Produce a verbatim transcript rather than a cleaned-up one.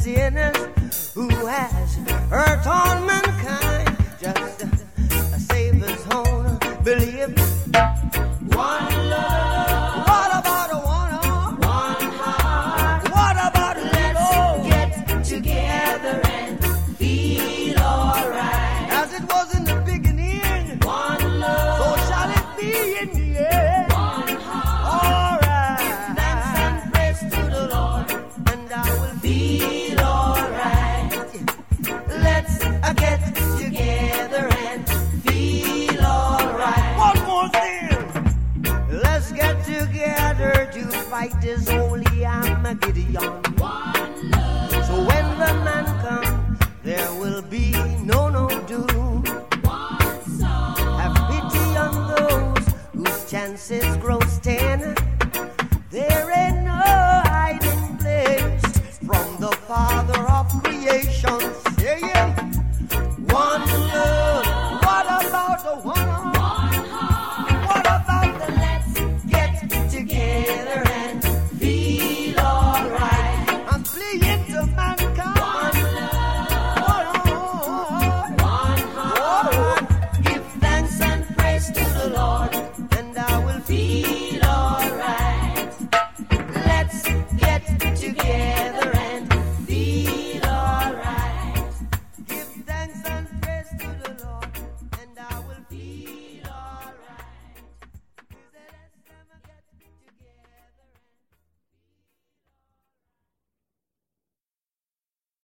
sinners who has hurt all mankind. Just uh, save his own belief. One love. What about a one heart? One heart. What about let's love? Get together and feel alright. As it was in the beginning. One love. So shall it be in the end. One heart. Alright. Give thanks and praise to the Lord, and I will feel alright. Let's uh, get together and feel alright. One more thing. Let's get together to fight this holy Armageddon. One love. So when the man comes, there will be no no doom. One song. Have pity on those whose chances grow thin. There ain't no hiding place from the Father of creation. Yeah, yeah. One love. What about the one heart? One heart. What about the let's get together and feel alright? I'm pleading to mankind. One love. One heart. One heart. Give thanks and praise to the Lord, and I will feel